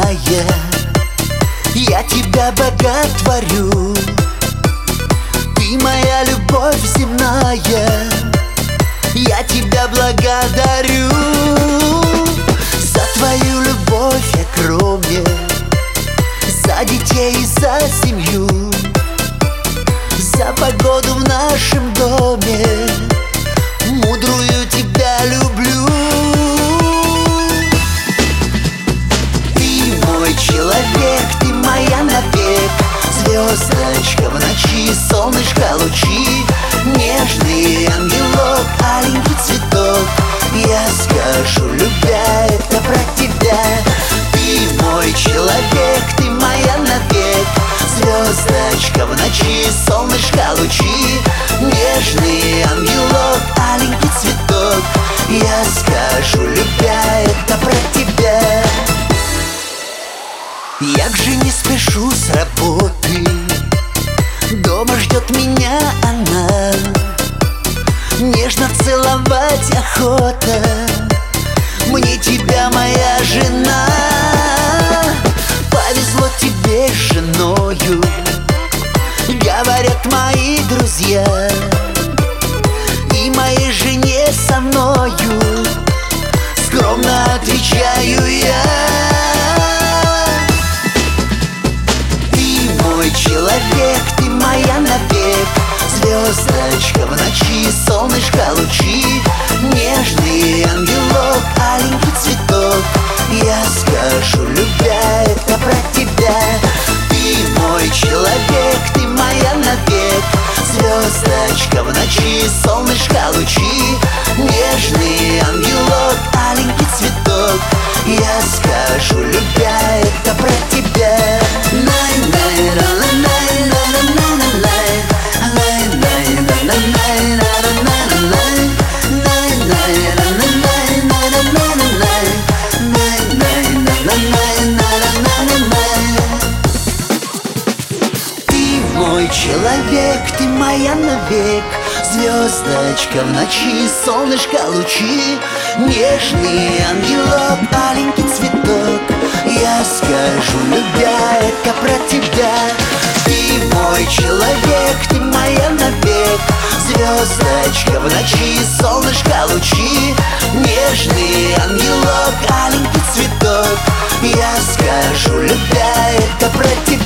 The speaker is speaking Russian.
родная, я тебя боготворю. Ты моя любовь земная, я тебя благодарю. За твою любовь я кроме, за детей и за семью, за погоду в нашем доме, мудрую тебя люблю. Ты мой человек, ты моя навек, звездочка в ночи, солнышко лучи, нежный ангелок, аленький цветок. Я скажу, любя, это про тебя. Ты мой человек, ты моя навек, звездочка в ночи, солнышко лучи, нежный ангелок, аленький цветок. Я скажу, любя, это про тебя. Я к жене спешу с работы, дома ждет меня она, нежно целовать охота. Мне тебя, моя жена, повезло тебе с женою, говорят мои друзья. И моей жене со мною скромно отвечаю я. Ты мой человек, ты моя навек, звездочка в ночи, солнышко лучи, нежный ангелок, аленький цветок. Я скажу, любя, это про тебя. Ты мой человек, ты моя навек, звездочка в ночи, солнышко лучи, нежный ангелок, аленький цветок. Я скажу, любя, это про тебя. Ты мой человек, ты моя навек, звездочка в ночи, солнышко лучи, нежный ангелок, аленький цветок. Я скажу, любя, это про тебя. Ты мой человек, ты моя навек, звездочка в ночи, солнышко лучи, нежный ангелок, аленький цветок. Я скажу, любя, это про тебя.